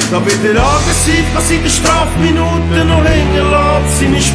Da bei der Aggressiv kann sie die Strafminuten noch länger lässt. Seine